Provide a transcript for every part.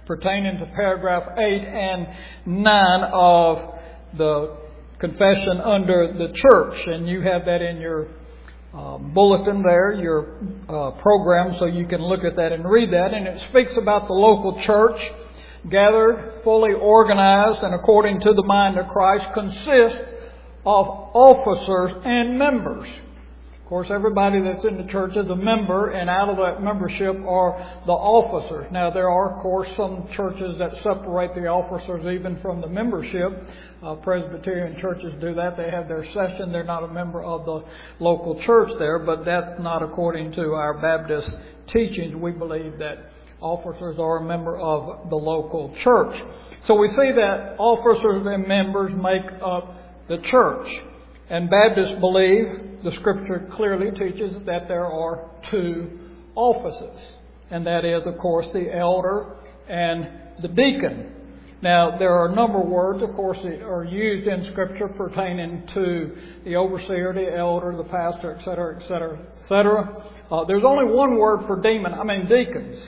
pertaining to paragraph 8 and 9 of the confession under the church. And you have that in your bulletin there, your program, so you can look at that and read that. And it speaks about the local church, gathered, fully organized, and according to the mind of Christ, consists of officers and members. Of course, everybody that's in the church is a member, and out of that membership are the officers. Now, there are, of course, some churches that separate the officers even from the membership. Presbyterian churches do that. They have their session. They're not a member of the local church there, but that's not according to our Baptist teachings. We believe that officers are a member of the local church. So we see that officers and members make up the church. And Baptists believe, the Scripture clearly teaches, that there are two offices. And that is, of course, the elder and the deacon. Now, there are a number of words, of course, that are used in Scripture pertaining to the overseer, the elder, the pastor, etc., etc., etc. There's only one word for deacons.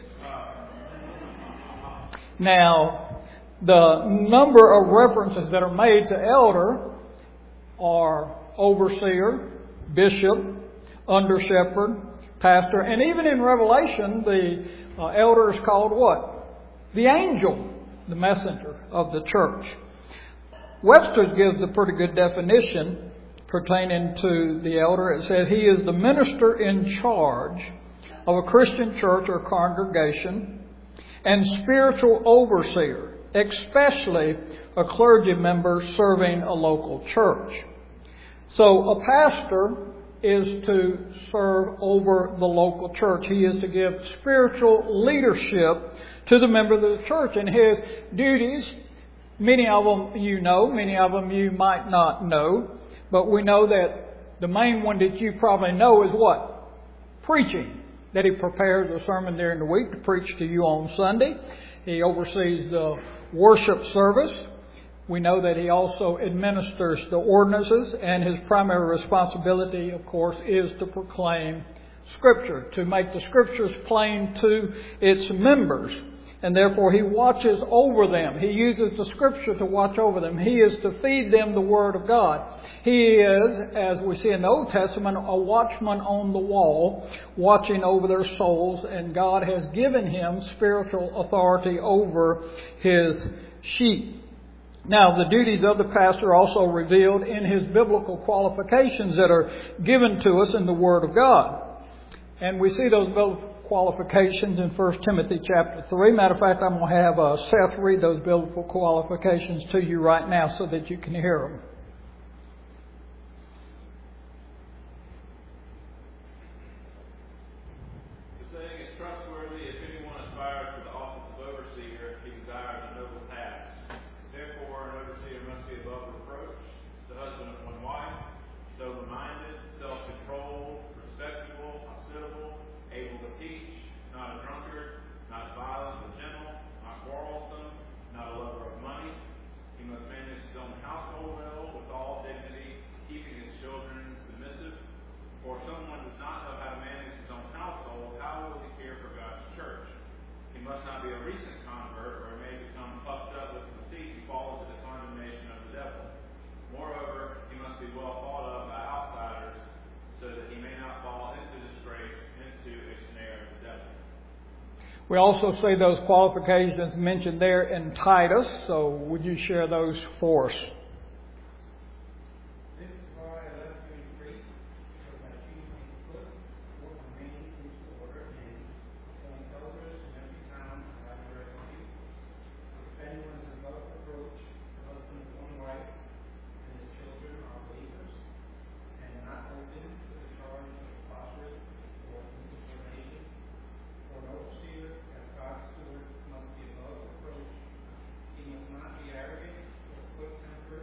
Now, the number of references that are made to elder are overseer, bishop, under shepherd, pastor, and even in Revelation, the elder is called what? The angel, the messenger of the church. Webster's gives a pretty good definition pertaining to the elder. It says he is the minister in charge of a Christian church or congregation and spiritual overseer, especially a clergy member serving a local church. So a pastor is to serve over the local church. He is to give spiritual leadership to the members of the church. And his duties, many of them you know, many of them you might not know. But we know that the main one that you probably know is what? Preaching. That he prepares a sermon during the week to preach to you on Sunday. He oversees the worship service. We know that he also administers the ordinances, and his primary responsibility, of course, is to proclaim Scripture, to make the Scriptures plain to its members. And therefore he watches over them. He uses the Scripture to watch over them. He is to feed them the Word of God. He is, as we see in the Old Testament, a watchman on the wall, watching over their souls, and God has given him spiritual authority over his sheep. Now, the duties of the pastor are also revealed in his biblical qualifications that are given to us in the Word of God. And we see those biblical qualifications in 1 Timothy chapter 3. Matter of fact, I'm going to have Seth read those biblical qualifications to you right now so that you can hear them. We also see those qualifications mentioned there in Titus. So would you share those for us? He must not be arrogant or quick-tempered,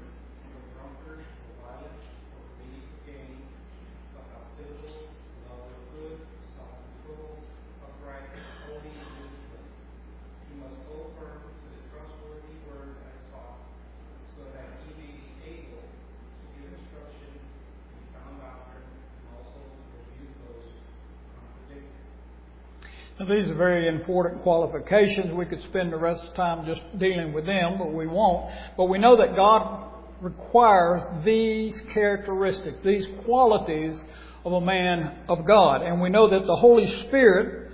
Now, these are very important qualifications. We could spend the rest of the time just dealing with them, but we won't. But we know that God requires these characteristics, these qualities of a man of God. And we know that the Holy Spirit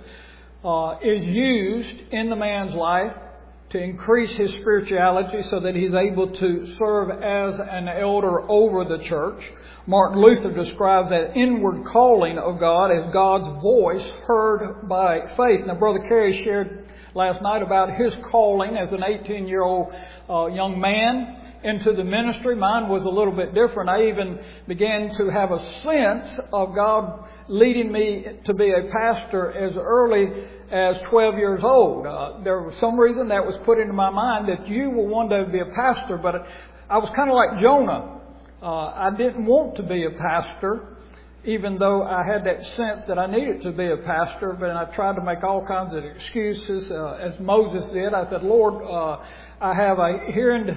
is used in the man's life to increase his spirituality so that he's able to serve as an elder over the church. Martin Luther describes that inward calling of God as God's voice heard by faith. Now, Brother Carey shared last night about his calling as an 18-year-old young man into the ministry. Mine was a little bit different. I even began to have a sense of God leading me to be a pastor as early as 12 years old. There was some reason that was put into my mind that you will one day be a pastor, but I was kind of like Jonah. I didn't want to be a pastor, even though I had that sense that I needed to be a pastor, but I tried to make all kinds of excuses, as Moses did. I said, Lord, I have a hearing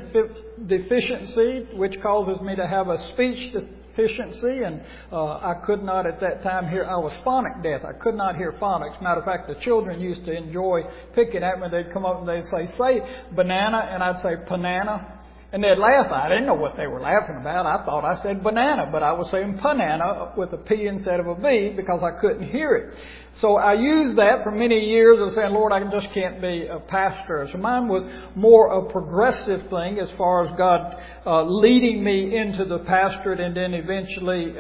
deficiency, which causes me to have a speech deficiency, and I could not at that time hear. I was phonic deaf. I could not hear phonics. Matter of fact, the children used to enjoy picking at me. They'd come up and they'd say banana, and I'd say panana. And they'd laugh. I didn't know what they were laughing about. I thought I said banana, but I was saying panana with a P instead of a B because I couldn't hear it. So I used that for many years of saying, Lord, I just can't be a pastor. So mine was more a progressive thing as far as God leading me into the pastorate, and then eventually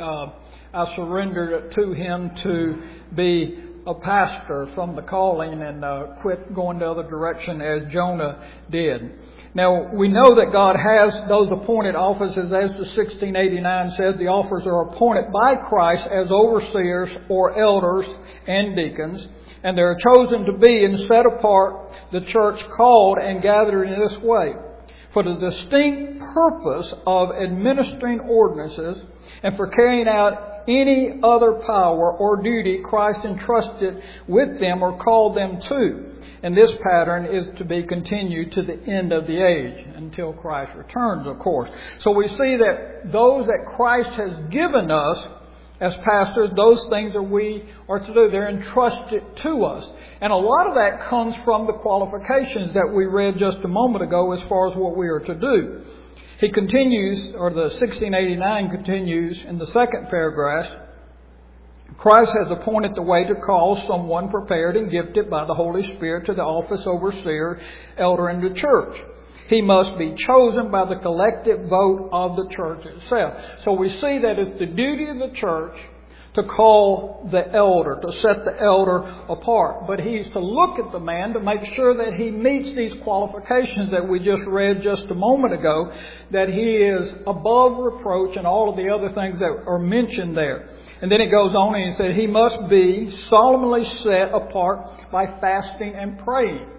I surrendered to Him to be a pastor from the calling and quit going the other direction as Jonah did. Now, we know that God has those appointed offices, as the 1689 says. The officers are appointed by Christ as overseers or elders and deacons, and they are chosen to be and set apart, the church called and gathered in this way, for the distinct purpose of administering ordinances and for carrying out any other power or duty Christ entrusted with them or called them to. And this pattern is to be continued to the end of the age, until Christ returns, of course. So we see that those that Christ has given us as pastors, those things that we are to do, they're entrusted to us. And a lot of that comes from the qualifications that we read just a moment ago as far as what we are to do. He continues, or the 1689 continues in the second paragraph, Christ has appointed the way to call someone prepared and gifted by the Holy Spirit to the office overseer, elder in the church. He must be chosen by the collective vote of the church itself. So we see that it's the duty of the church to call the elder, to set the elder apart. But he's to look at the man to make sure that he meets these qualifications that we just read just a moment ago, that he is above reproach and all of the other things that are mentioned there. And then it goes on and he said he must be solemnly set apart by fasting and praying.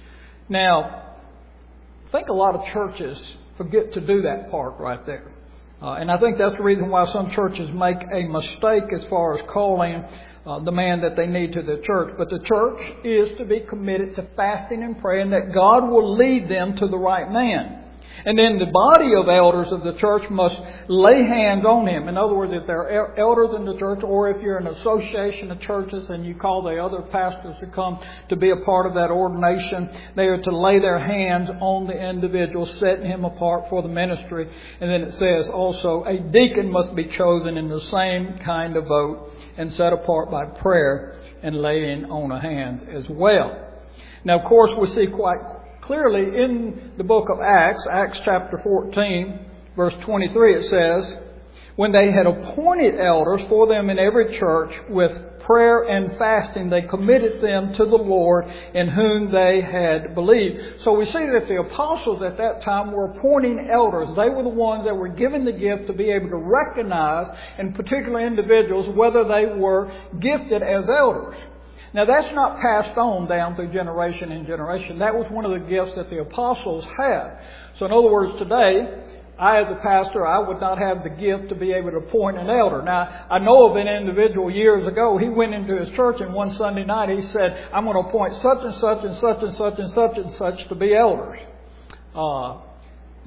Now, I think a lot of churches forget to do that part right there. And I think that's the reason why some churches make a mistake as far as calling the man that they need to the church. But the church is to be committed to fasting and praying that God will lead them to the right man. And then the body of elders of the church must lay hands on him. In other words, if there are elders in the church, or if you're an association of churches and you call the other pastors to come to be a part of that ordination, they are to lay their hands on the individual, setting him apart for the ministry. And then it says also a deacon must be chosen in the same kind of vote and set apart by prayer and laying on of hands as well. Now, of course, we see quite clearly in the book of Acts chapter 14, verse 23, it says, when they had appointed elders for them in every church with prayer and fasting, they committed them to the Lord in whom they had believed. So we see that the apostles at that time were appointing elders. They were the ones that were given the gift to be able to recognize in particular individuals whether they were gifted as elders. Now, that's not passed on down through generation and generation. That was one of the gifts that the apostles had. So, in other words, today, I, as a pastor, I would not have the gift to be able to appoint an elder. Now, I know of an individual years ago. He went into his church, and one Sunday night he said, I'm going to appoint such and such and such and such and such and such to be elders.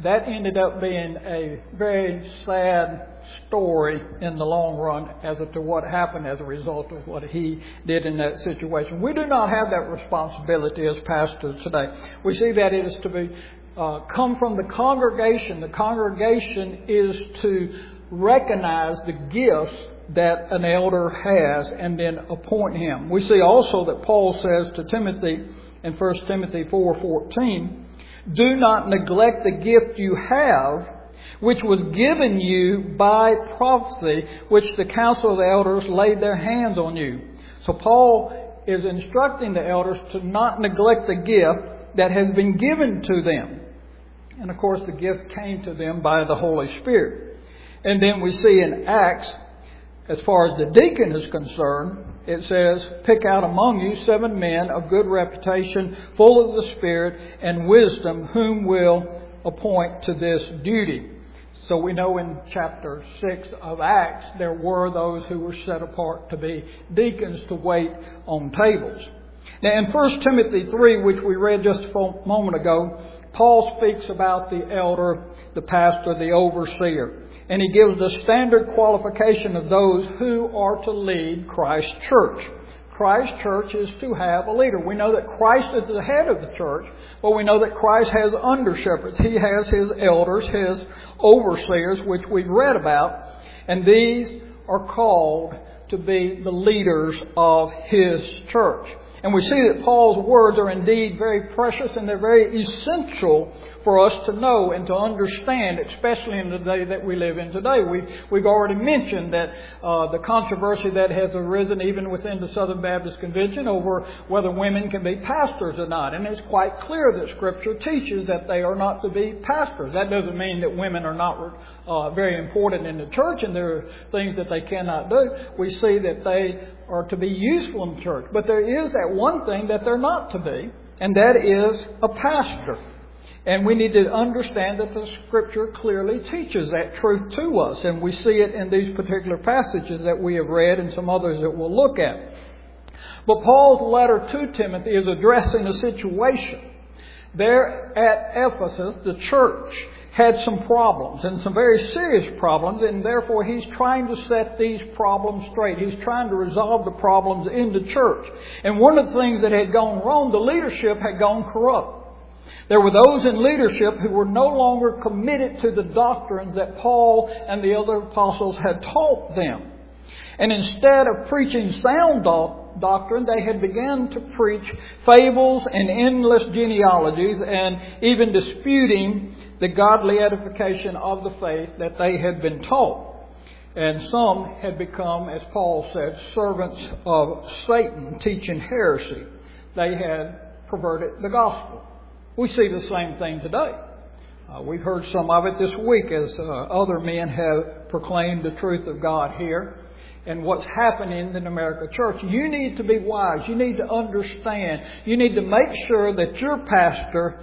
that ended up being a very sad story in the long run as to what happened as a result of what he did in that situation. We do not have that responsibility as pastors today. We see that it is to be come from the congregation. The congregation is to recognize the gifts that an elder has and then appoint him. We see also that Paul says to Timothy in 1 Timothy 4:14, "Do not neglect the gift you have, which was given you by prophecy, which the council of the elders laid their hands on you." So Paul is instructing the elders to not neglect the gift that has been given to them. And of course the gift came to them by the Holy Spirit. And then we see in Acts, as far as the deacon is concerned, it says, "Pick out among you 7 men of good reputation, full of the Spirit and wisdom, whom will appoint to this duty." So we know in chapter 6 of Acts, there were those who were set apart to be deacons to wait on tables. Now in 1 Timothy 3, which we read just a moment ago, Paul speaks about the elder, the pastor, the overseer. And he gives the standard qualification of those who are to lead Christ's church. Christ's church is to have a leader. We know that Christ is the head of the church, but we know that Christ has under-shepherds. He has his elders, his overseers, which we've read about. And these are called to be the leaders of his church. And we see that Paul's words are indeed very precious and they're very essential for us to know and to understand, especially in the day that we live in today. We've already mentioned that the controversy that has arisen even within the Southern Baptist Convention over whether women can be pastors or not. And it's quite clear that Scripture teaches that they are not to be pastors. That doesn't mean that women are not very important in the church and there are things that they cannot do. We see that they are to be useful in the church. But there is that one thing that they're not to be, and that is a pastor. And we need to understand that the Scripture clearly teaches that truth to us. And we see it in these particular passages that we have read and some others that we'll look at. But Paul's letter to Timothy is addressing a situation. There at Ephesus, the church had some problems, and some very serious problems, and therefore he's trying to set these problems straight. He's trying to resolve the problems in the church. And one of the things that had gone wrong, the leadership had gone corrupt. There were those in leadership who were no longer committed to the doctrines that Paul and the other apostles had taught them. And instead of preaching sound doctrine, they had begun to preach fables and endless genealogies and even disputing the godly edification of the faith that they had been taught. And some had become, as Paul said, servants of Satan, teaching heresy. They had perverted the gospel. We see the same thing today. We've heard some of it this week as other men have proclaimed the truth of God here and what's happening in the American church. You need to be wise. You need to understand. You need to make sure that your pastor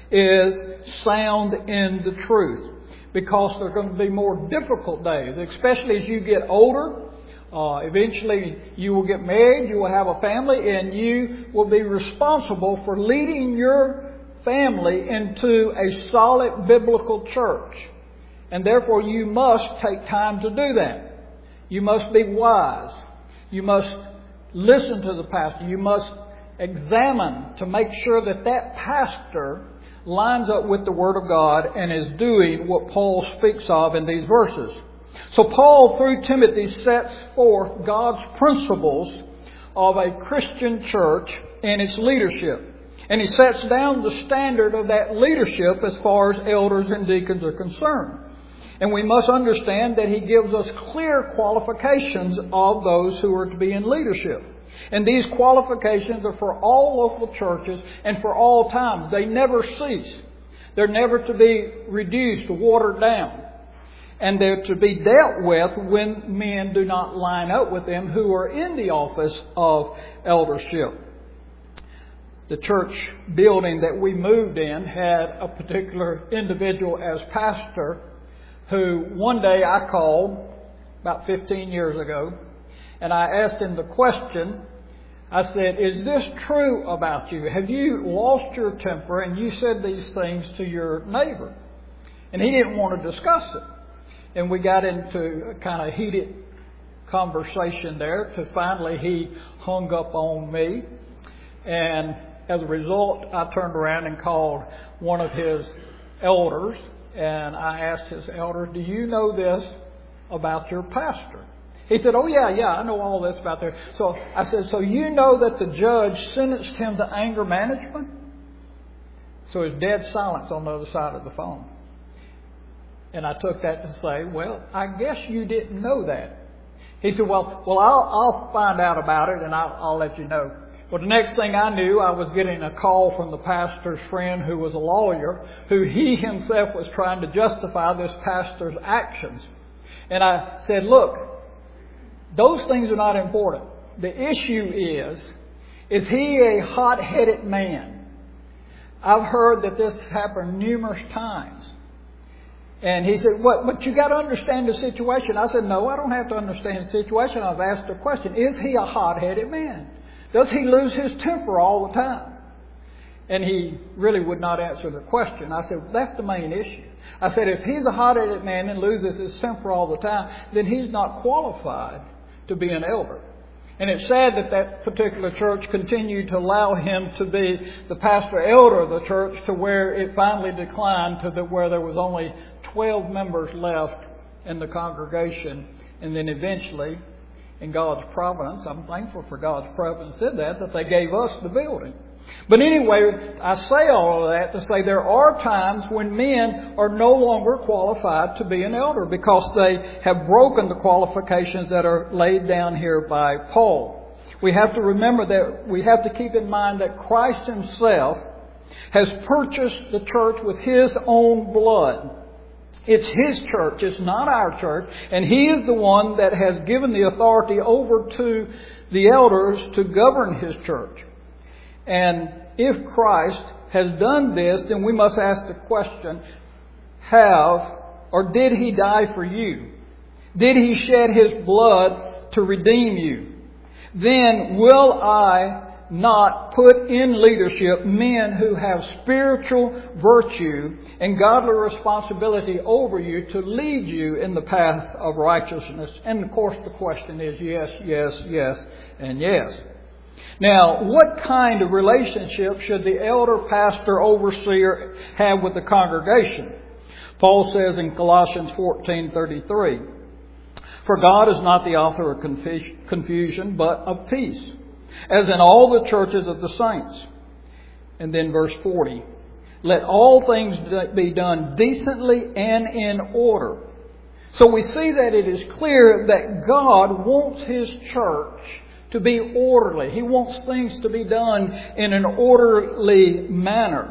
is sound in the truth, because there are going to be more difficult days, especially as you get older. Eventually you will get married, you will have a family, and you will be responsible for leading your family into a solid biblical church. And therefore you must take time to do that. You must be wise. You must listen to the pastor. You must examine to make sure that that pastor lines up with the Word of God and is doing what Paul speaks of in these verses. So Paul, through Timothy, sets forth God's principles of a Christian church and its leadership. And he sets down the standard of that leadership as far as elders and deacons are concerned. And we must understand that he gives us clear qualifications of those who are to be in leadership. And these qualifications are for all local churches and for all times. They never cease. They're never to be reduced, watered down. And they're to be dealt with when men do not line up with them who are in the office of eldership. The church building that we moved in had a particular individual as pastor who one day I called about 15 years ago, and I asked him the question. I said, "Is this true about you? Have you lost your temper and you said these things to your neighbor?" And he didn't want to discuss it. And we got into a kind of heated conversation there to finally he hung up on me. And as a result, I turned around and called one of his elders, and I asked his elder, "Do you know this about your pastor?" He said, "Oh, yeah, I know all this about there." So I said, "So you know that the judge sentenced him to anger management?" So it's dead silence on the other side of the phone. And I took that to say, "Well, I guess you didn't know that." He said, well, I'll find out about it and I'll let you know. Well, the next thing I knew, I was getting a call from the pastor's friend who was a lawyer, who he himself was trying to justify this pastor's actions. And I said, "Look, those things are not important. The issue is he a hot-headed man? I've heard that this happened numerous times." And he said, "But you got to understand the situation." I said, "No, I don't have to understand the situation. I've asked a question. Is he a hot-headed man? Does he lose his temper all the time?" And he really would not answer the question. I said, "That's the main issue." I said, "If he's a hot-headed man and loses his temper all the time, then he's not qualified to be an elder." And it's sad that that particular church continued to allow him to be the pastor elder of the church, to where it finally declined to where there was only 12 members left in the congregation. And then eventually, in God's providence, I'm thankful for God's providence in that they gave us the building. But anyway, I say all of that to say there are times when men are no longer qualified to be an elder because they have broken the qualifications that are laid down here by Paul. We have to remember that we have to keep in mind that Christ himself has purchased the church with his own blood. It's his church. It's not our church. And he is the one that has given the authority over to the elders to govern his church. And if Christ has done this, then we must ask the question, did he die for you? Did he shed his blood to redeem you? Then will I not put in leadership men who have spiritual virtue and godly responsibility over you to lead you in the path of righteousness? And of course the question is yes, yes, yes, and yes. Now, what kind of relationship should the elder, pastor, overseer have with the congregation? Paul says in Colossians 14:33, "For God is not the author of confusion, but of peace, as in all the churches of the saints." And then verse 40, "Let all things be done decently and in order." So we see that it is clear that God wants his church to be orderly. He wants things to be done in an orderly manner.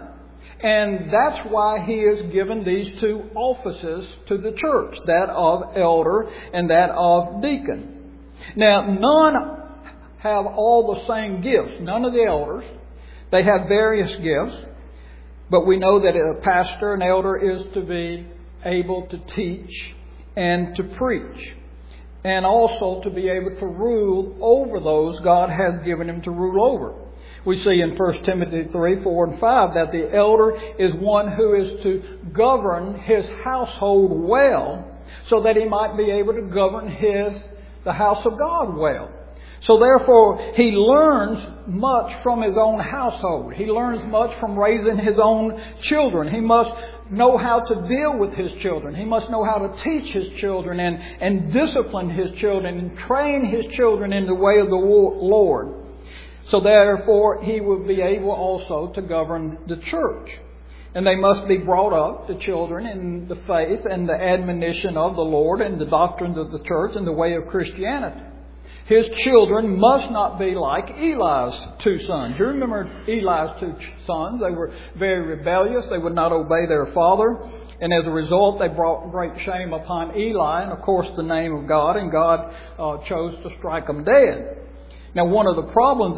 And that's why he has given these two offices to the church, that of elder and that of deacon. Now, none have all the same gifts. None of the elders. They have various gifts. But we know that a pastor, an elder, is to be able to teach and to preach, and also to be able to rule over those God has given him to rule over. We see in 1 Timothy 3, 4, and 5 that the elder is one who is to govern his household well, so that he might be able to govern the house of God well. So therefore, he learns much from his own household. He learns much from raising his own children. He must know how to deal with his children. He must know how to teach his children and discipline his children and train his children in the way of the Lord. So therefore, he will be able also to govern the church. And they must be brought up, the children, in the faith and the admonition of the Lord and the doctrines of the church and the way of Christianity. His children must not be like Eli's two sons. You remember Eli's two sons. They were very rebellious. They would not obey their father. And as a result, they brought great shame upon Eli and, of course, the name of God. And God chose to strike them dead. Now, one of the problems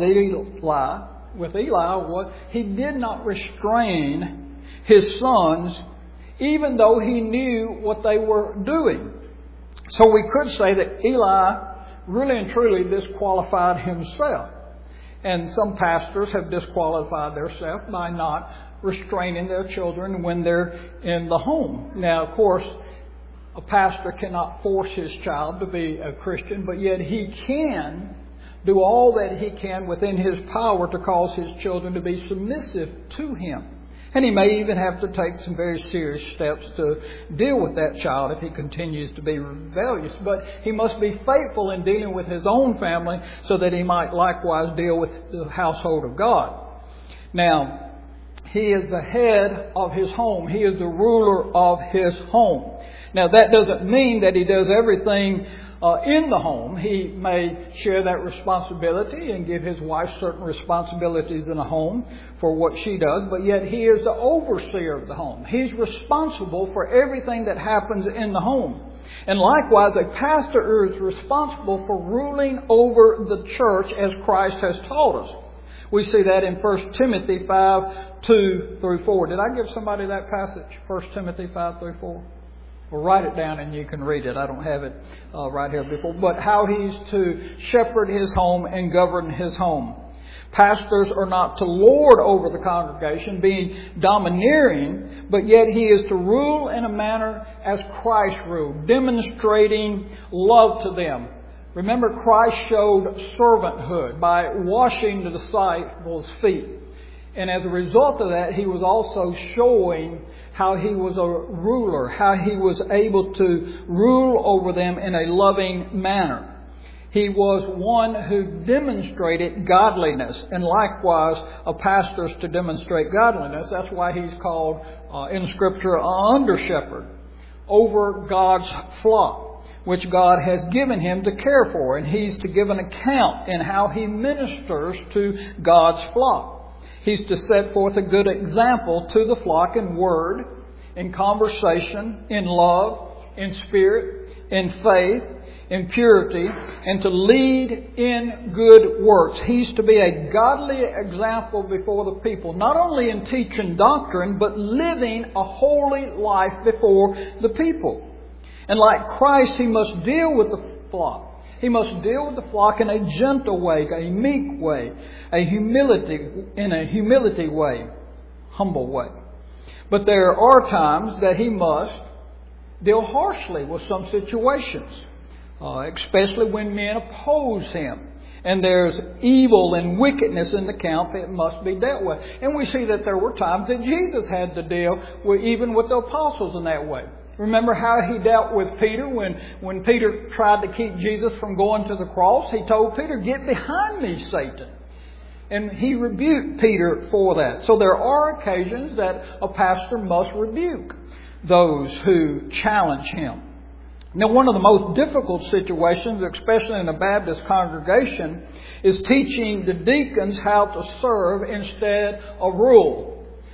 with Eli was he did not restrain his sons, even though he knew what they were doing. So we could say that Eli really and truly disqualified himself. And some pastors have disqualified themselves by not restraining their children when they're in the home. Now, of course, a pastor cannot force his child to be a Christian, but yet he can do all that he can within his power to cause his children to be submissive to him. And he may even have to take some very serious steps to deal with that child if he continues to be rebellious. But he must be faithful in dealing with his own family so that he might likewise deal with the household of God. Now, he is the head of his home. He is the ruler of his home. Now, that doesn't mean that he does everything in the home. He may share that responsibility and give his wife certain responsibilities in the home for what she does, but yet he is the overseer of the home. He's responsible for everything that happens in the home. And likewise, a pastor is responsible for ruling over the church as Christ has taught us. We see that in 1 Timothy 5:2-4. Did I give somebody that passage? 1 Timothy 5:3-4? Well, write it down and you can read it. I don't have it right here before. But how he's to shepherd his home and govern his home. Pastors are not to lord over the congregation, being domineering, but yet he is to rule in a manner as Christ ruled, demonstrating love to them. Remember, Christ showed servanthood by washing the disciples' feet. And as a result of that, he was also showing how he was a ruler, how he was able to rule over them in a loving manner. He was one who demonstrated godliness, and likewise a pastor is to demonstrate godliness. That's why he's called in Scripture an under-shepherd over God's flock, which God has given him to care for. And he's to give an account in how he ministers to God's flock. He's to set forth a good example to the flock in word, in conversation, in love, in spirit, in faith, in purity, and to lead in good works. He's to be a godly example before the people, not only in teaching doctrine, but living a holy life before the people. And like Christ, he must deal with the flock. He must deal with the flock in a gentle way, a meek way, in a humility way, humble way. But there are times that he must deal harshly with some situations, especially when men oppose him. And there's evil and wickedness in the camp that must be dealt with. And we see that there were times that Jesus had to deal with, even with the apostles in that way. Remember how he dealt with Peter when Peter tried to keep Jesus from going to the cross? He told Peter, "Get behind me, Satan." And he rebuked Peter for that. So there are occasions that a pastor must rebuke those who challenge him. Now, one of the most difficult situations, especially in a Baptist congregation, is teaching the deacons how to serve instead of rule.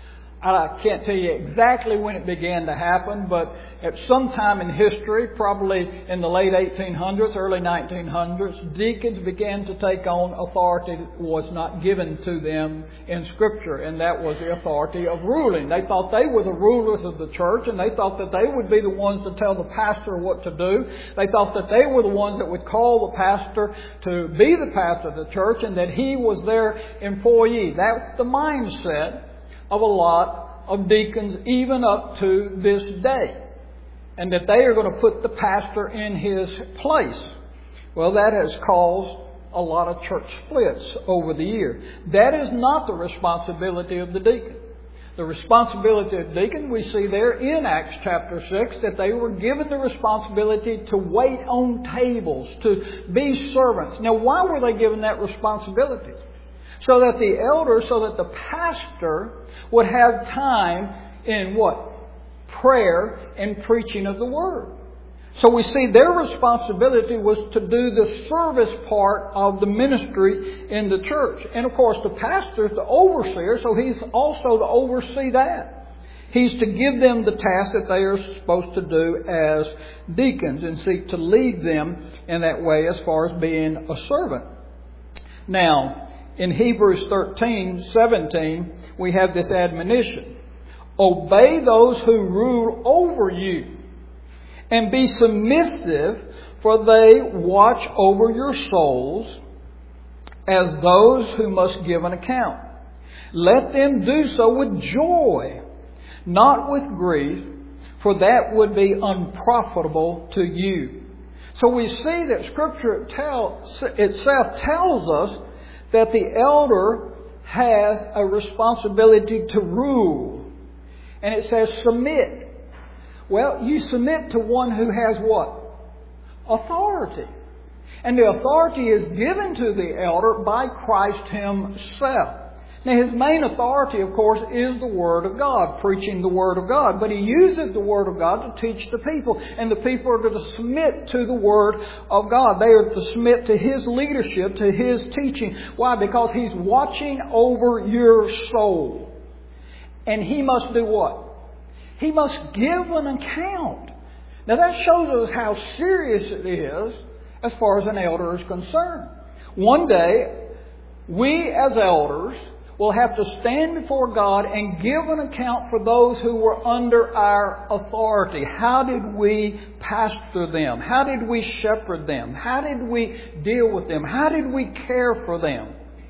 I can't tell you exactly when it began to happen, but at some time in history, probably in the late 1800s, early 1900s, deacons began to take on authority that was not given to them in Scripture, and that was the authority of ruling. They thought they were the rulers of the church, and they thought that they would be the ones to tell the pastor what to do. They thought that they were the ones that would call the pastor to be the pastor of the church, and that he was their employee. That's the mindset of a lot of deacons even up to this day. And that they are going to put the pastor in his place. Well, that has caused a lot of church splits over the year. That is not the responsibility of the deacon. The responsibility of the deacon, we see there in Acts chapter 6, that they were given the responsibility to wait on tables, to be servants. Now, why were they given that responsibility? So that the elders, so that the pastor would have time in what? Prayer and preaching of the Word. So we see their responsibility was to do the service part of the ministry in the church. And of course the pastor is the overseer, so he's also to oversee that. He's to give them the task that they are supposed to do as deacons and seek to lead them in that way as far as being a servant. Now, in Hebrews 13:17, we have this admonition. Obey those who rule over you, and be submissive, for they watch over your souls as those who must give an account. let them do so with joy, not with grief, for that would be unprofitable to you. So we see that Scripture itself tells us that the elder has a responsibility to rule. And it says submit. Well, you submit to one who has what? Authority. And the authority is given to the elder by Christ Himself. Now, His main authority, of course, is the Word of God, preaching the Word of God. But He uses the Word of God to teach the people. And the people are to submit to the Word of God. They are to submit to His leadership, to His teaching. Why? Because He's watching over your soul. And He must do what? He must give an account. Now, that shows us how serious it is as far as an elder is concerned. One day, we as elders will have to stand before God and give an account for those who were under our authority. How did we pastor them? How did we shepherd them? How did we deal with them? How did we care for them?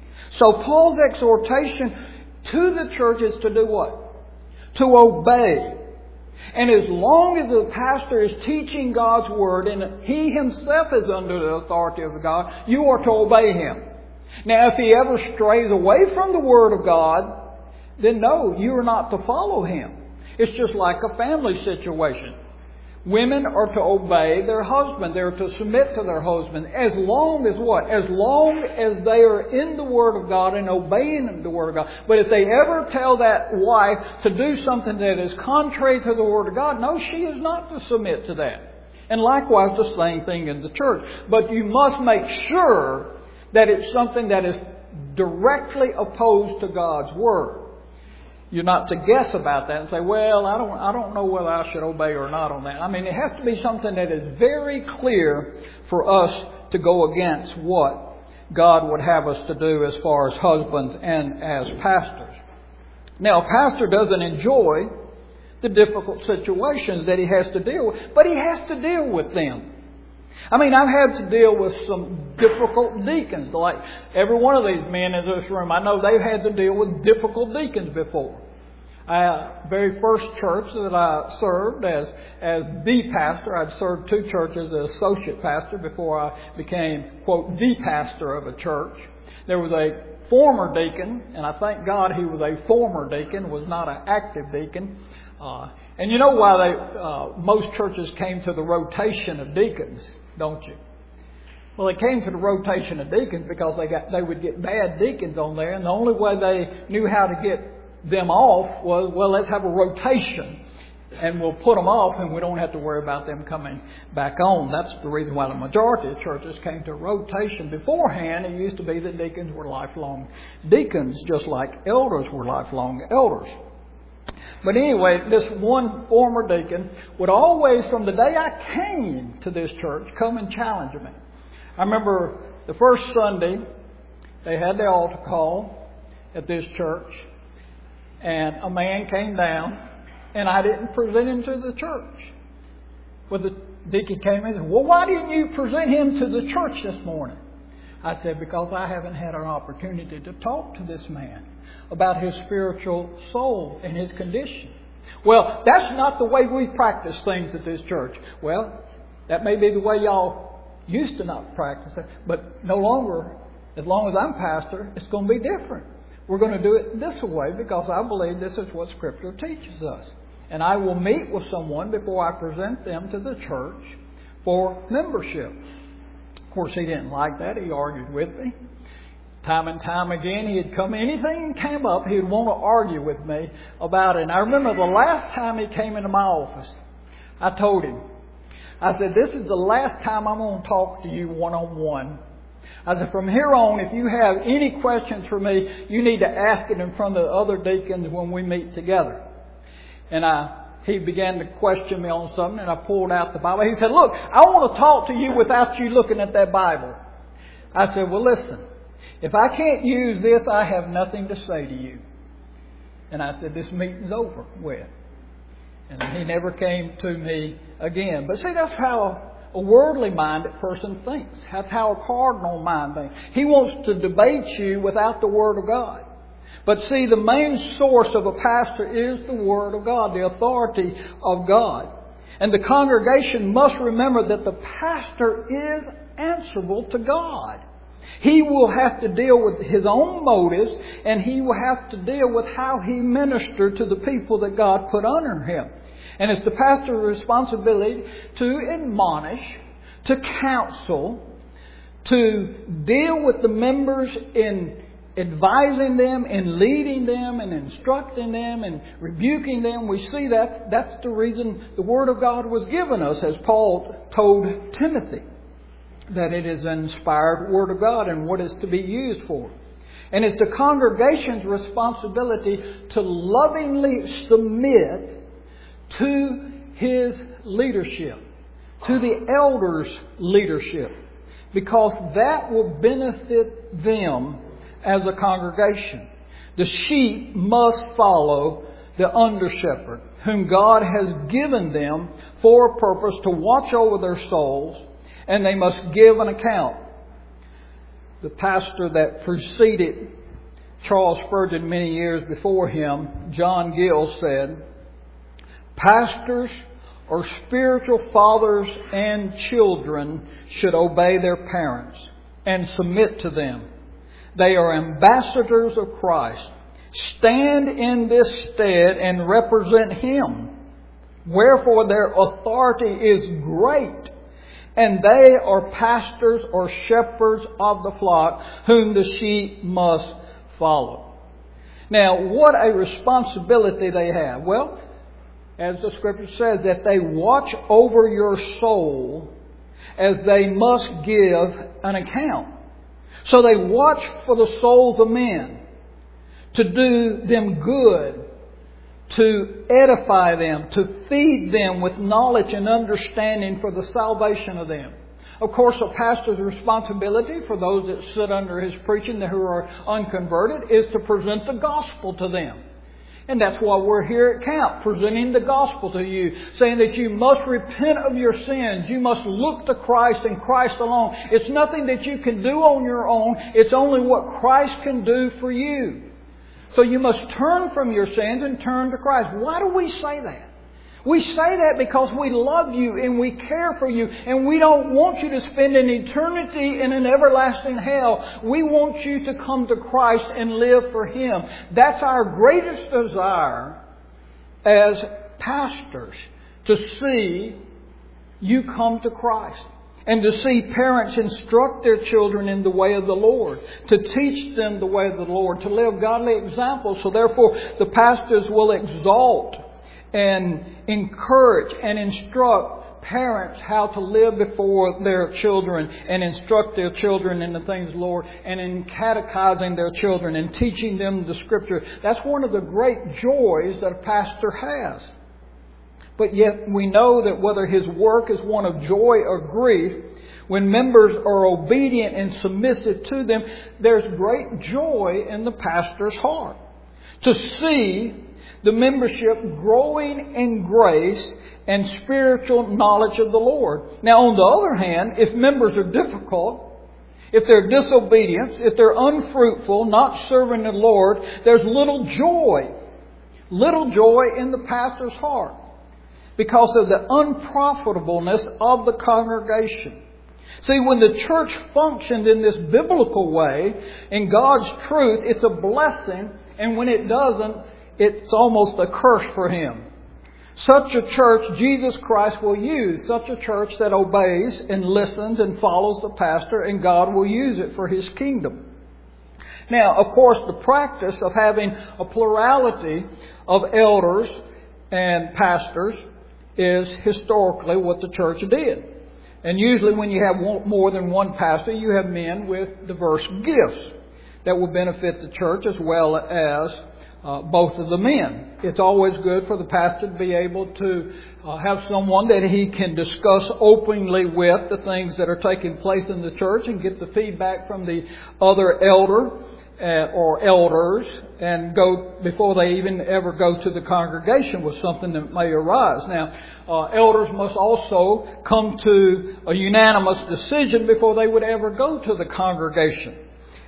So Paul's exhortation to the church is to do what? To obey. And as long as the pastor is teaching God's Word and he himself is under the authority of God, you are to obey him. Now, if he ever strays away from the Word of God, then no, you are not to follow him. It's just like a family situation. Women are to obey their husband. They're to submit to their husband. As long as what? As long as they are in the Word of God and obeying the Word of God. But if they ever tell that wife to do something that is contrary to the Word of God, no, she is not to submit to that. And likewise, the same thing in the church. But you must make sure that it's something that is directly opposed to God's Word. You're not to guess about that and say, well, I don't know whether I should obey or not on that. I mean, it has to be something that is very clear for us to go against what God would have us to do as far as husbands and as pastors. Now, a pastor doesn't enjoy the difficult situations that he has to deal with, but he has to deal with them. I mean, I've had to deal with some difficult deacons. Like every one of these men in this room, I know they've had to deal with difficult deacons before. Very first church that I served as the pastor, I'd served 2 churches as associate pastor before I became, quote, the pastor of a church. There was a former deacon, and I thank God he was a former deacon, was not an active deacon. And you know why most churches came to the rotation of deacons, don't you? Well, they came to the rotation of deacons because they would get bad deacons on there, and the only way they knew how to get them off was, well, let's have a rotation, and we'll put them off, and we don't have to worry about them coming back on. That's the reason why the majority of churches came to rotation. Beforehand, it used to be that deacons were lifelong deacons, just like elders were lifelong elders. But anyway, this one former deacon would always, from the day I came to this church, come and challenge me. I remember the first Sunday, they had the altar call at this church, and a man came down, and I didn't present him to the church. Well, the deacon came in and said, well, why didn't you present him to the church this morning? I said, because I haven't had an opportunity to talk to this man about his spiritual soul and his condition. Well, that's not the way we practice things at this church. Well, that may be the way y'all used to not practice it, but no longer, as long as I'm pastor, it's going to be different. We're going to do it this way because I believe this is what Scripture teaches us. And I will meet with someone before I present them to the church for membership. Of course, he didn't like that. He argued with me. Time and time again, he'd come, anything came up, he'd want to argue with me about it. And I remember the last time he came into my office, I told him, I said, this is the last time I'm going to talk to you one-on-one. I said, from here on, if you have any questions for me, you need to ask it in front of the other deacons when we meet together. And he began to question me on something, and I pulled out the Bible. He said, look, I want to talk to you without you looking at that Bible. I said, well, listen. If I can't use this, I have nothing to say to you. And I said, this meeting's over with. And he never came to me again. But see, that's how a worldly minded person thinks. That's how a carnal mind thinks. He wants to debate you without the Word of God. But see, the main source of a pastor is the Word of God, the authority of God. And the congregation must remember that the pastor is answerable to God. He will have to deal with his own motives, and he will have to deal with how he ministered to the people that God put under him. And it's the pastor's responsibility to admonish, to counsel, to deal with the members in advising them and leading them and instructing them and rebuking them. We see that's the reason the Word of God was given us, as Paul told Timothy, that it is an inspired Word of God and what is to be used for. And it's the congregation's responsibility to lovingly submit to his leadership, to the elders' leadership, because that will benefit them as a congregation. The sheep must follow the under-shepherd, whom God has given them for a purpose to watch over their souls, and they must give an account. The pastor that preceded Charles Spurgeon many years before him, John Gill, said, "Pastors or spiritual fathers and children should obey their parents and submit to them. They are ambassadors of Christ. Stand in this stead and represent Him. Wherefore their authority is great, and they are pastors or shepherds of the flock, whom the sheep must follow." Now, what a responsibility they have. Well, as the Scripture says, that they watch over your soul, as they must give an account. So they watch for the souls of men, to do them good, to edify them, to feed them with knowledge and understanding for the salvation of them. Of course, a pastor's responsibility for those that sit under his preaching who are unconverted is to present the gospel to them. And that's why we're here at camp, presenting the gospel to you, saying that you must repent of your sins. You must look to Christ and Christ alone. It's nothing that you can do on your own. It's only what Christ can do for you. So you must turn from your sins and turn to Christ. Why do we say that? We say that because we love you and we care for you, and we don't want you to spend an eternity in an everlasting hell. We want you to come to Christ and live for Him. That's our greatest desire as pastors, to see you come to Christ. And to see parents instruct their children in the way of the Lord, to teach them the way of the Lord, to live godly examples. So therefore the pastors will exalt and encourage and instruct parents how to live before their children, and instruct their children in the things of the Lord, and in catechizing their children and teaching them the Scripture. That's one of the great joys that a pastor has. But yet we know that whether his work is one of joy or grief, when members are obedient and submissive to them, there's great joy in the pastor's heart to see the membership growing in grace and spiritual knowledge of the Lord. Now, on the other hand, if members are difficult, if they're disobedient, if they're unfruitful, not serving the Lord, there's little joy in the pastor's heart, because of the unprofitableness of the congregation. See, when the church functioned in this biblical way, in God's truth, it's a blessing. And when it doesn't, it's almost a curse for Him. Such a church Jesus Christ will use. Such a church that obeys and listens and follows the pastor, and God will use it for His kingdom. Now, of course, the practice of having a plurality of elders and pastors is historically what the church did. And usually when you have more than one pastor, you have men with diverse gifts that will benefit the church as well as both of the men. It's always good for the pastor to be able to have someone that he can discuss openly with the things that are taking place in the church, and get the feedback from the other elder or elders, and go before they even ever go to the congregation with something that may arise. Now, elders must also come to a unanimous decision before they would ever go to the congregation.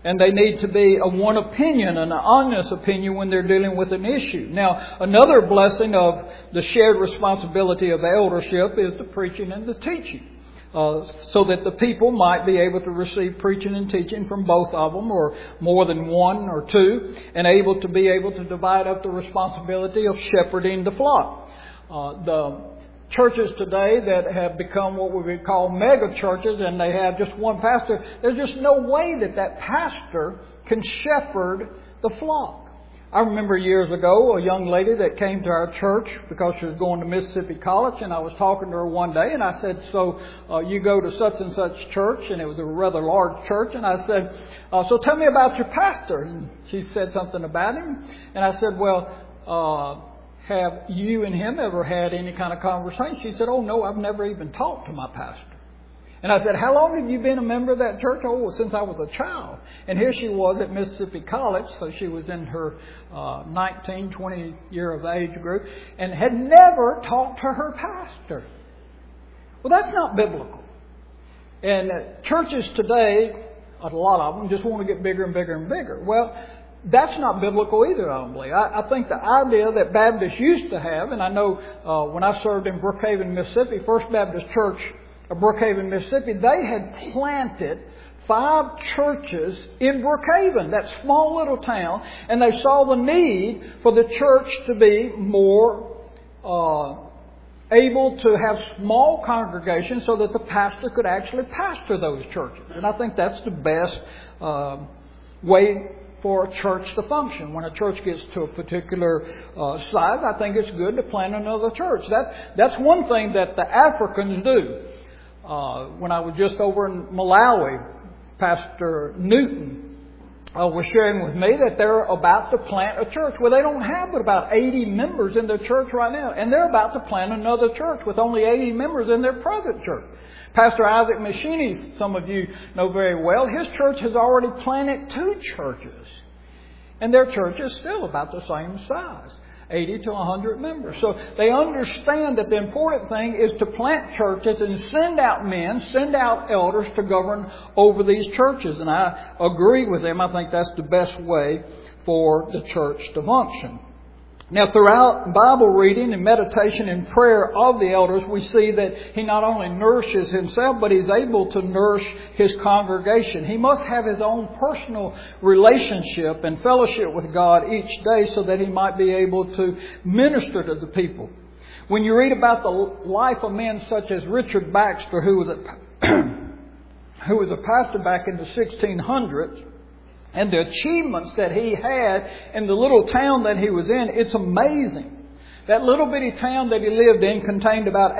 And they need to be of one opinion, an honest opinion when they're dealing with an issue. Now, another blessing of the shared responsibility of eldership is the preaching and the teaching. So that the people might be able to receive preaching and teaching from both of them, or more than one or two, and able to divide up the responsibility of shepherding the flock. The churches today that have become what we would call mega churches, and they have just one pastor, there's just no way that pastor can shepherd the flock. I remember years ago a young lady that came to our church because she was going to Mississippi College, and I was talking to her one day, and I said, so you go to such and such church, and it was a rather large church, and I said, so tell me about your pastor. And she said something about him, and I said, well, have you and him ever had any kind of conversation? She said, oh no, I've never even talked to my pastor. And I said, how long have you been a member of that church? Oh, since I was a child. And here she was at Mississippi College, so she was in her 19, 20 year of age group, and had never talked to her pastor. Well, that's not biblical. And churches today, a lot of them, just want to get bigger and bigger and bigger. Well, that's not biblical either, I don't believe. I think the idea that Baptists used to have, and I know when I served in Brookhaven, Mississippi, First Baptist Church of Brookhaven, Mississippi, they had planted 5 churches in Brookhaven, that small little town, and they saw the need for the church to be more able to have small congregations so that the pastor could actually pastor those churches. And I think that's the best way for a church to function. When a church gets to a particular size, I think it's good to plant another church. That's one thing that the Africans do. When I was just over in Malawi, Pastor Newton was sharing with me that they're about to plant a church. Well, they don't have but about 80 members in their church right now. And they're about to plant another church with only 80 members in their present church. Pastor Isaac Machini, some of you know very well, his church has already planted 2 churches. And their church is still about the same size. 80 to 100 members. So they understand that the important thing is to plant churches and send out men, send out elders to govern over these churches. And I agree with them. I think that's the best way for the church to function. Now, throughout Bible reading and meditation and prayer of the elders, we see that he not only nourishes himself, but he's able to nourish his congregation. He must have his own personal relationship and fellowship with God each day so that he might be able to minister to the people. When you read about the life of men such as Richard Baxter, who was a pastor back in the 1600s, and the achievements that he had in the little town that he was in, it's amazing. That little bitty town that he lived in contained about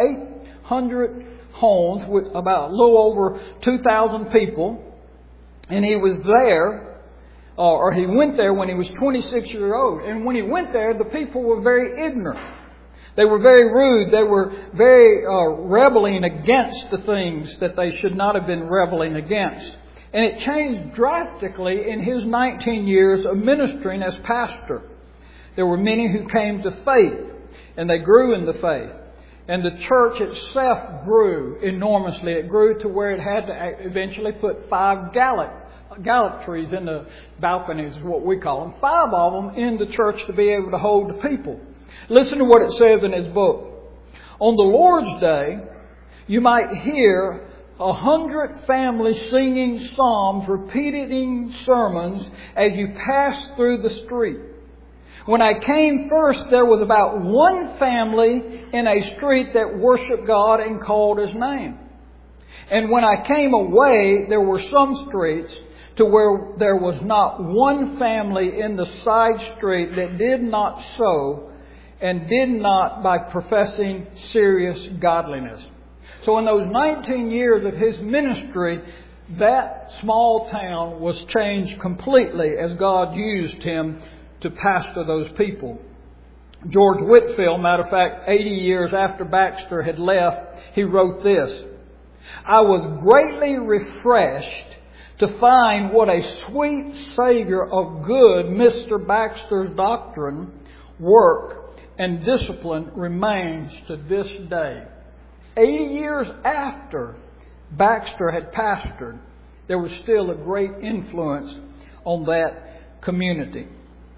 800 homes with about a little over 2,000 people. And he was there, or he went there when he was 26 years old. And when he went there, the people were very ignorant. They were very rude. They were very rebelling against the things that they should not have been rebelling against. And it changed drastically in his 19 years of ministering as pastor. There were many who came to faith, and they grew in the faith. And the church itself grew enormously. It grew to where it had to eventually put 5 galleries in the balconies, is what we call them. 5 of them in the church to be able to hold the people. Listen to what it says in his book. On the Lord's Day, you might hear 100 families singing psalms, repeating sermons as you pass through the street. When I came first, there was about 1 family in a street that worshiped God and called His name. And when I came away, there were some streets to where there was not 1 family in the side street that did not so and did not by professing serious godliness. So in those 19 years of his ministry, that small town was changed completely as God used him to pastor those people. George Whitefield, matter of fact, 80 years after Baxter had left, he wrote this: I was greatly refreshed to find what a sweet Savior of good Mr. Baxter's doctrine, work, and discipline remains to this day. 80 years after Baxter had pastored, there was still a great influence on that community.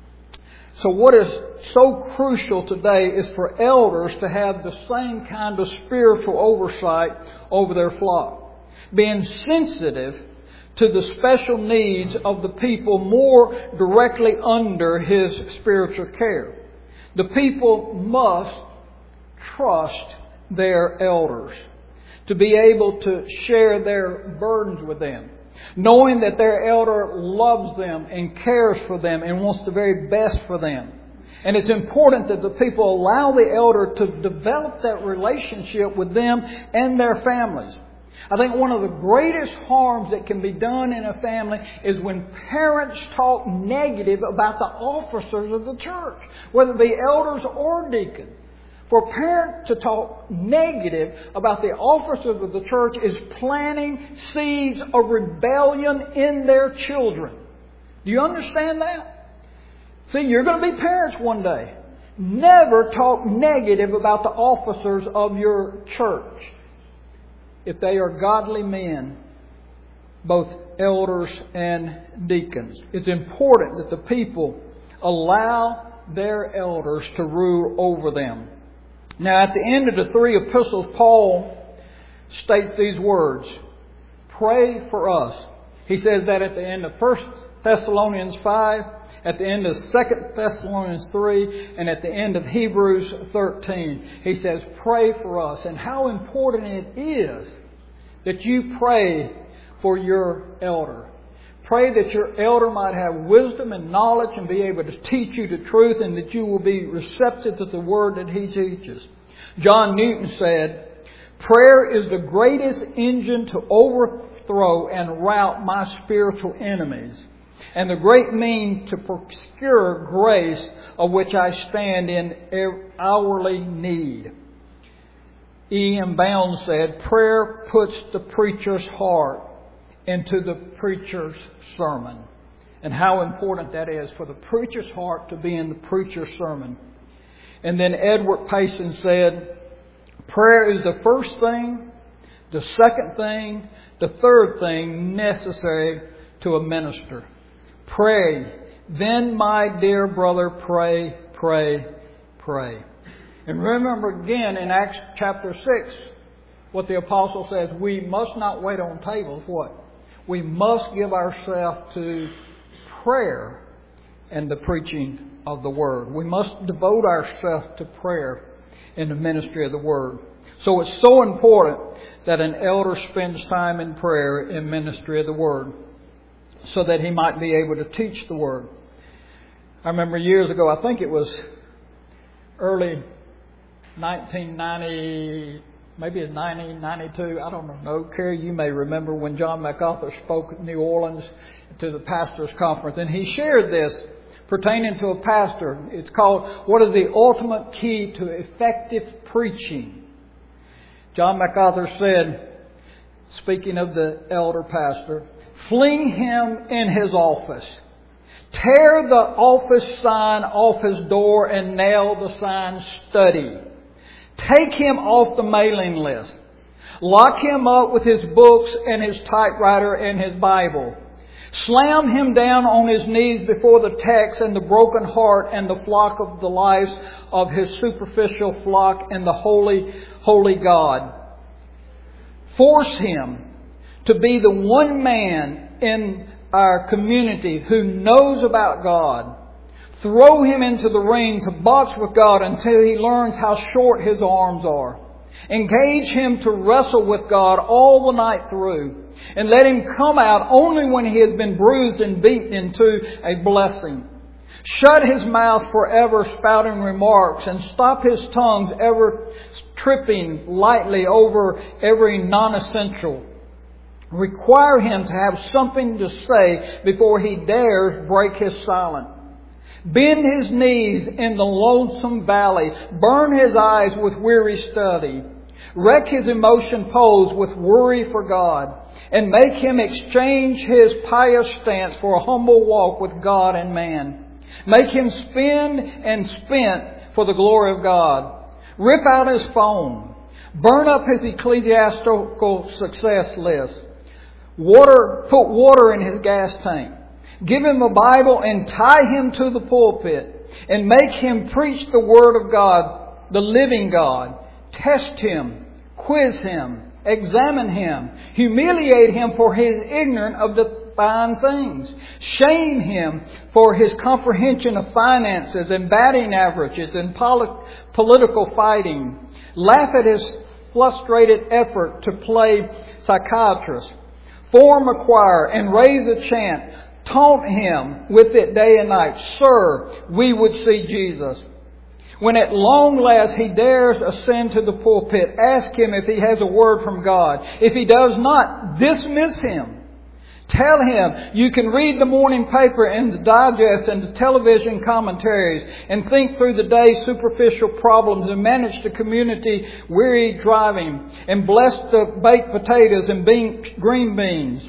So what is so crucial today is for elders to have the same kind of spiritual oversight over their flock, being sensitive to the special needs of the people more directly under His spiritual care. The people must trust their elders to be able to share their burdens with them, knowing that their elder loves them and cares for them and wants the very best for them. And it's important that the people allow the elder to develop that relationship with them and their families. I think one of the greatest harms that can be done in a family is when parents talk negative about the officers of the church, whether it be elders or deacons. For a parent to talk negative about the officers of the church is planting seeds of rebellion in their children. Do you understand that? See, you're going to be parents one day. Never talk negative about the officers of your church. If they are godly men, both elders and deacons. It's important that the people allow their elders to rule over them. Now, at the end of the 3 epistles, Paul states these words, "Pray for us." He says that at the end of 1 Thessalonians 5, at the end of 2 Thessalonians 3, and at the end of Hebrews 13. He says, pray for us. And how important it is that you pray for your elder. Pray that your elder might have wisdom and knowledge and be able to teach you the truth, and that you will be receptive to the word that he teaches. John Newton said, "Prayer is the greatest engine to overthrow and rout my spiritual enemies, and the great means to procure grace of which I stand in hourly need." E.M. Bounds said, "Prayer puts the preacher's heart into the preacher's sermon." And how important that is for the preacher's heart to be in the preacher's sermon. And then Edward Payson said, "Prayer is the first thing, the second thing, the third thing necessary to a minister. Pray. Then, my dear brother, pray, pray, pray." And remember again in Acts chapter 6, what the apostle says, we must not wait on tables. What? We must give ourselves to prayer and the preaching of the Word. We must devote ourselves to prayer in the ministry of the Word. So it's so important that an elder spends time in prayer in ministry of the Word, so that he might be able to teach the Word. I remember years ago, I think it was early 1990, maybe it's 1992, I don't know. Carrie, you may remember when John MacArthur spoke at New Orleans to the pastors' conference, and he shared this pertaining to a pastor. It's called, "What is the ultimate key to effective preaching?" John MacArthur said, speaking of the elder pastor, "Fling him in his office. Tear the office sign off his door and nail the sign 'Study.' Take him off the mailing list. Lock him up with his books and his typewriter and his Bible. Slam him down on his knees before the text and the broken heart and the flock of the lives of his superficial flock and the holy, holy God. Force him to be the one man in our community who knows about God. Throw him into the ring to box with God until he learns how short his arms are. Engage him to wrestle with God all the night through, and let him come out only when he has been bruised and beaten into a blessing. Shut his mouth forever spouting remarks, and stop his tongues ever tripping lightly over every non-essential. Require him to have something to say before he dares break his silence. Bend his knees in the lonesome valley. Burn his eyes with weary study. Wreck his emotion poles with worry for God. And make him exchange his pious stance for a humble walk with God and man. Make him spend and spent for the glory of God. Rip out his phone. Burn up his ecclesiastical success list. Put water in his gas tank. Give him a Bible and tie him to the pulpit and make him preach the Word of God, the living God. Test him, quiz him, examine him, humiliate him for his ignorance of the fine things. Shame him for his comprehension of finances and batting averages and political fighting. Laugh at his frustrated effort to play psychiatrist. Form a choir and raise a chant. Taunt him with it day and night. Sir, we would see Jesus. When at long last he dares ascend to the pulpit, ask him if he has a word from God. If he does not, dismiss him. Tell him you can read the morning paper and the digest and the television commentaries and think through the day's superficial problems and manage the community weary driving and bless the baked potatoes and green beans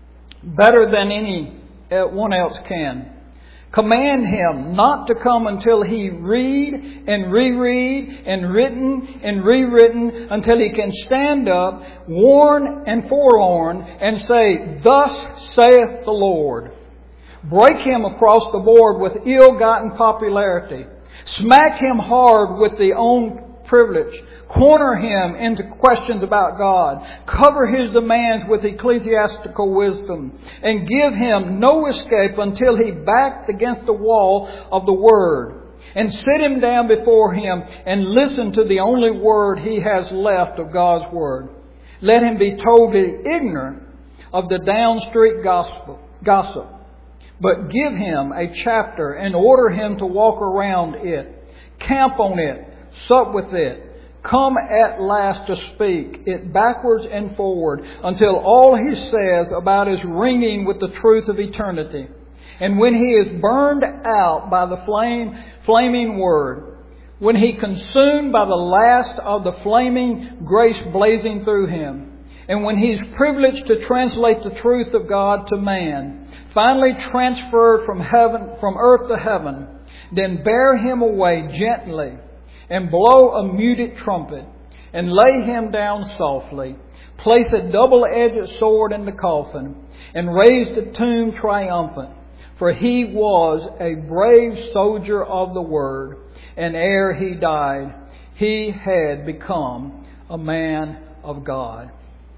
better than anyone else can. Command him not to come until he read and reread and written and rewritten until he can stand up, worn and forlorn, and say, "Thus saith the Lord." Break him across the board with ill-gotten popularity. Smack him hard with the own privilege. Corner him into questions about God. Cover his demands with ecclesiastical wisdom. And give him no escape until he backed against the wall of the Word. And sit him down before him and listen to the only word he has left of God's Word. Let him be totally ignorant of the down street gossip. But give him a chapter and order him to walk around it. Camp on it. Sup with it. Come at last to speak it backwards and forward until all he says about is ringing with the truth of eternity. And when he is burned out by the flaming word, when he consumed by the last of the flaming grace blazing through him, and when he's privileged to translate the truth of God to man, finally transferred from earth to heaven, then bear him away gently and blow a muted trumpet, and lay him down softly. Place a double-edged sword in the coffin, and raise the tomb triumphant. For he was a brave soldier of the Word, and ere he died, he had become a man of God.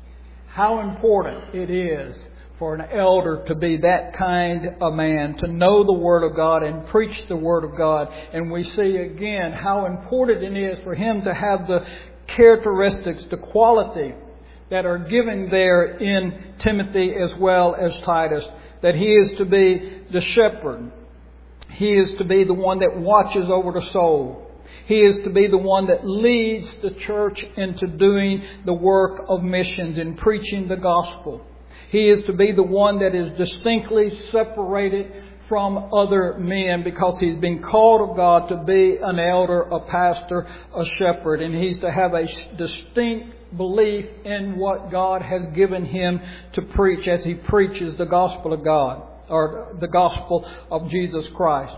How important it is for an elder to be that kind of man, to know the Word of God and preach the Word of God. And we see again how important it is for him to have the characteristics, the quality that are given there in Timothy as well as Titus. That he is to be the shepherd. He is to be the one that watches over the soul. He is to be the one that leads the church into doing the work of missions and preaching the gospel. He is to be the one that is distinctly separated from other men because he's been called of God to be an elder, a pastor, a shepherd. And he's to have a distinct belief in what God has given him to preach as he preaches the gospel of God, or the gospel of Jesus Christ.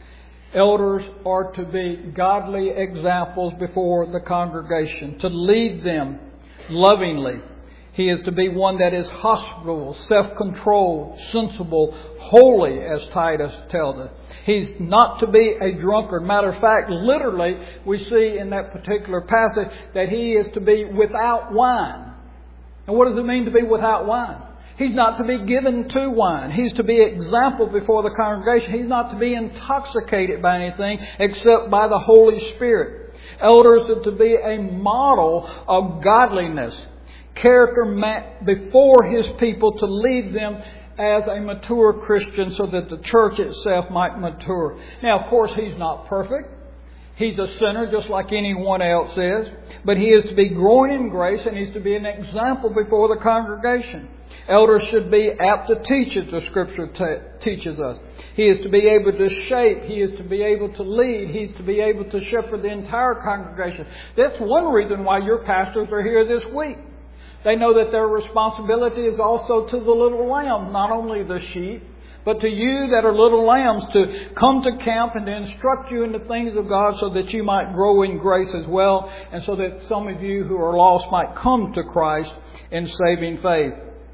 Elders are to be godly examples before the congregation, to lead them lovingly. He is to be one that is hospitable, self-controlled, sensible, holy, as Titus tells us. He's not to be a drunkard. Matter of fact, literally, we see in that particular passage that he is to be without wine. And what does it mean to be without wine? He's not to be given to wine. He's to be example before the congregation. He's not to be intoxicated by anything except by the Holy Spirit. Elders are to be a model of godliness, character before his people, to lead them as a mature Christian so that the church itself might mature. Now, of course, he's not perfect. He's a sinner just like anyone else is. But he is to be growing in grace, and he's to be an example before the congregation. Elders should be apt to teach, as the Scripture teaches us. He is to be able to shape. He is to be able to lead. He's to be able to shepherd the entire congregation. That's one reason why your pastors are here this week. They know that their responsibility is also to the little lambs, not only the sheep, but to you that are little lambs, to come to camp and to instruct you in the things of God so that you might grow in grace as well, and so that some of you who are lost might come to Christ in saving faith.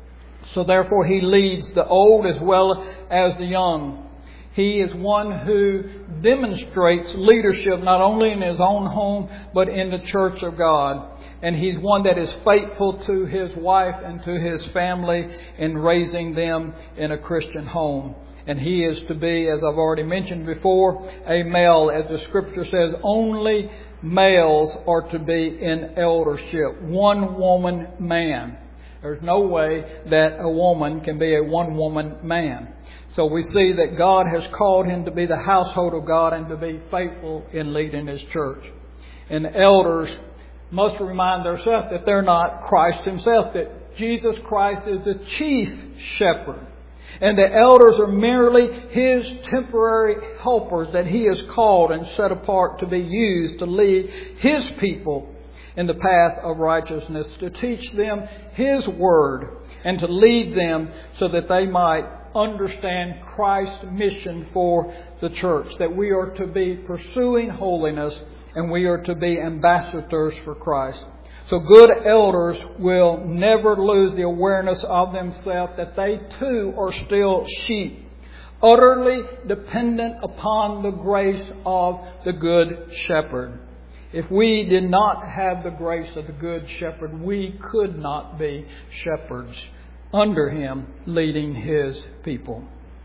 So therefore He leads the old as well as the young. He is one who demonstrates leadership not only in his own home but in the church of God. And He's one that is faithful to his wife and to his family in raising them in a Christian home. And he is to be, as I've already mentioned before, a male. As the Scripture says, only males are to be in eldership. One woman man. There's no way that a woman can be a one-woman man. So we see that God has called him to be the household of God and to be faithful in leading His church. And elders must remind themselves that they're not Christ Himself, that Jesus Christ is the chief shepherd. And the elders are merely His temporary helpers that He has called and set apart to be used to lead His people in the path of righteousness, to teach them His Word and to lead them so that they might understand Christ's mission for the church, that we are to be pursuing holiness and we are to be ambassadors for Christ. So good elders will never lose the awareness of themselves that they too are still sheep, utterly dependent upon the grace of the Good Shepherd. If we did not have the grace of the Good Shepherd, we could not be shepherds under Him, leading His people.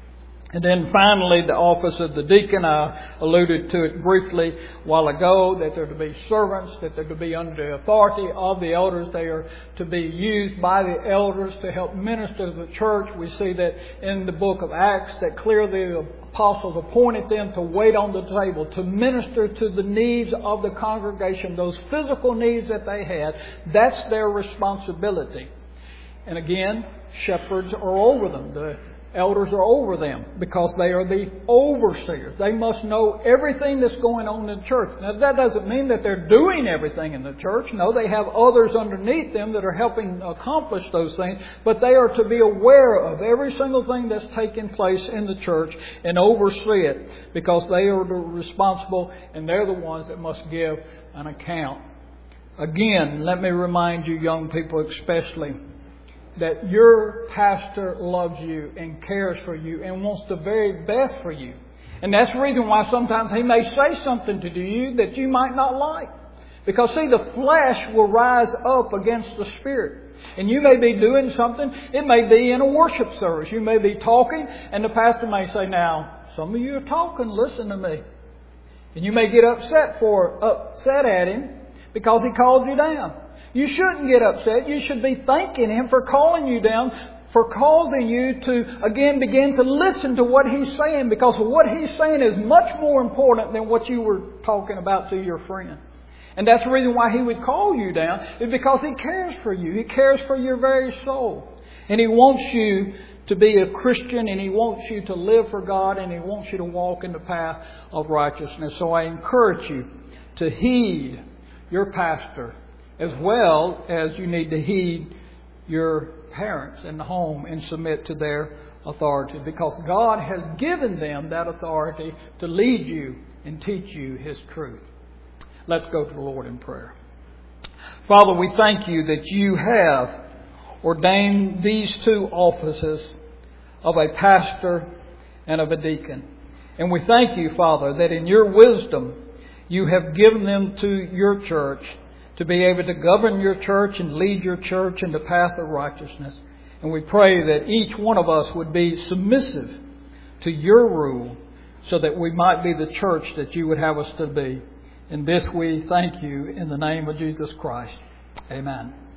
And then finally, the office of the deacon. I alluded to it briefly a while ago, that they're to be servants, that they're to be under the authority of the elders. They are to be used by the elders to help minister to the church. We see that in the book of Acts, that clearly the apostles appointed them to wait on the table, to minister to the needs of the congregation, those physical needs that they had. That's their responsibility. And again, shepherds are over them. The elders are over them because they are the overseers. They must know everything that's going on in the church. Now, that doesn't mean that they're doing everything in the church. No, they have others underneath them that are helping accomplish those things. But they are to be aware of every single thing that's taking place in the church and oversee it, because they are responsible and they're the ones that must give an account. Again, let me remind you, young people especially, that your pastor loves you and cares for you and wants the very best for you. And that's the reason why sometimes he may say something to you that you might not like. Because see, the flesh will rise up against the Spirit. And you may be doing something. It may be in a worship service. You may be talking and the pastor may say, now, some of you are talking, listen to me. And you may get upset at him because he called you down. You shouldn't get upset. You should be thanking Him for calling you down, for causing you to, again, begin to listen to what He's saying, because what He's saying is much more important than what you were talking about to your friend. And that's the reason why He would call you down, is because He cares for you. He cares for your very soul. And He wants you to be a Christian, and He wants you to live for God, and He wants you to walk in the path of righteousness. So I encourage you to heed your pastor, as well as you need to heed your parents in the home and submit to their authority, because God has given them that authority to lead you and teach you His truth. Let's go to the Lord in prayer. Father, we thank You that You have ordained these two offices of a pastor and of a deacon. And we thank You, Father, that in Your wisdom You have given them to Your church to be able to govern Your church and lead Your church in the path of righteousness. And we pray that each one of us would be submissive to Your rule, so that we might be the church that You would have us to be. In this we thank You in the name of Jesus Christ. Amen.